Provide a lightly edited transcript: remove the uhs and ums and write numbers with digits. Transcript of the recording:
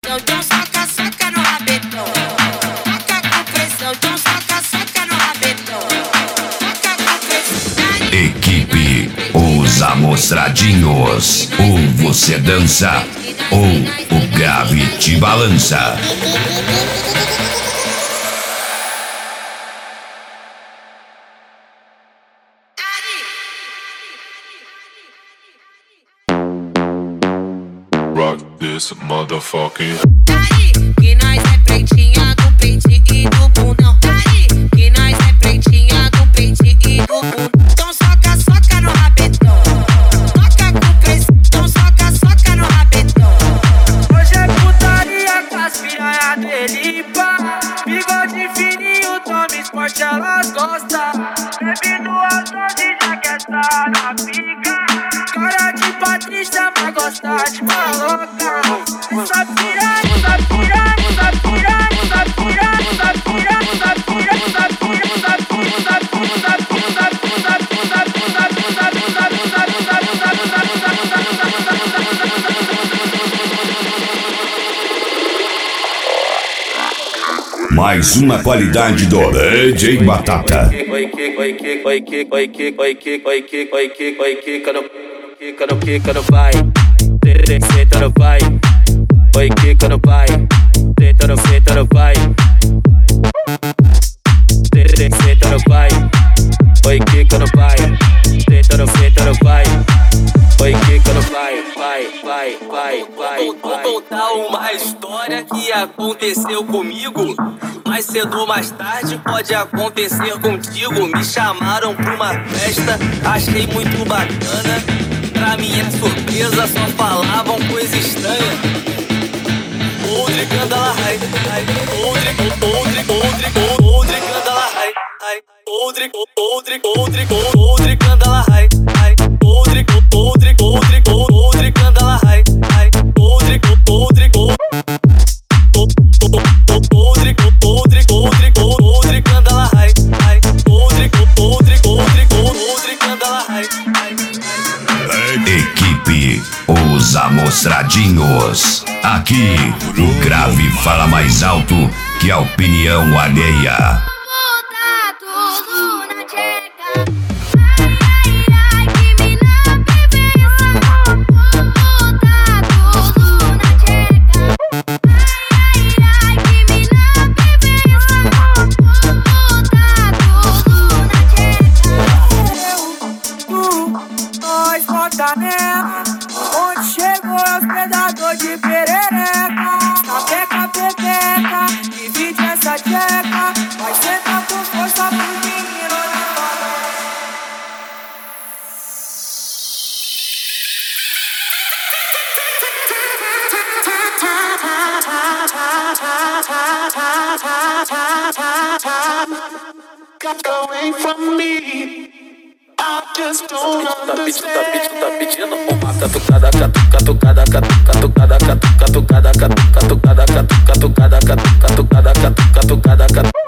pressão, então soca, soca no rabetão. Toca com pressão, então soca, soca no rabetão. Toca com pressão. Equipe Os Amostradinhos. Ou você dança, ou o grave te balança. Rock this motherfucking. Aí, que nós é pretinha do peito e do bundão. Aí, que nós é pretinha do peito e do bundão. Então soca, soca no rabetão. Toca com pressão, então soca, soca no rabetão. Hoje é putaria com as piranha dele, pá. Bigode fininho, tome esporte, elas gostam. Bebido alto já quer estar na pica. Cara de Patrícia, mas gosta de maloca. Essa piranha, essa piranha, essa piranha, essa piranha, essa piranha, essa piranha, essa piranha, essa Mais uma qualidade do DJ Batata. Quica no vai, senta no vai. Oi, quica no vai, senta no vai. Senta no vai. Oi, quica no vai, senta no vai. Oi, quica no vai. Vou contar uma história que aconteceu comigo. Mais cedo ou mais tarde pode acontecer contigo. Me chamaram pra uma festa, achei muito bacana. Pra minha surpresa só falavam coisa estranha. Odre candala rai, odre candala rai, odre candala rai, odre candala rai, Equipe Os Amostradinhos. Aqui o grave fala mais alto que a opinião alheia. Botar tudo na tcheca. Onde chegou é hospedador de perereca. Sapeca, pepeca, divide essa tcheca. Vai sentar com força pro menino da Got away from me. I just don't understand. Tá pedindo uma catucada, catucada, catucada, catucada, catucada, catucada, catucada, catucada, catucada, catucada, catucada, catucada.